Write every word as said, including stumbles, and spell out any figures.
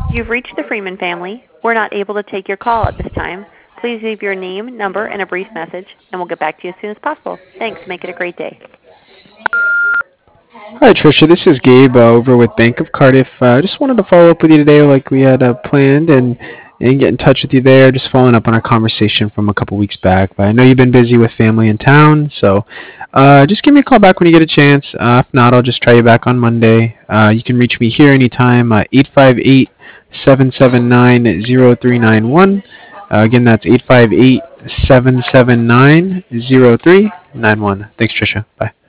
You've reached the Freeman family. We're not able to take your call at this time. Please leave your name, number, and a brief message, and we'll get back to you as soon as possible. Thanks. Make it a great day. Hi, Tricia. This is Gabe uh, over with Bank of Cardiff. I uh, just wanted to follow up with you today, like we had uh, planned, and and get in touch with you there. Just following up on our conversation from a couple weeks back. But I know you've been busy with family in town, so uh, just give me a call back when you get a chance. Uh, if not, I'll just try you back on Monday. Uh, you can reach me here anytime. Uh, eight five eight, seven seven nine, zero three nine one. Uh, again, that's eight five eight, seven seven nine, zero three nine one. Thanks, Tricia. Bye.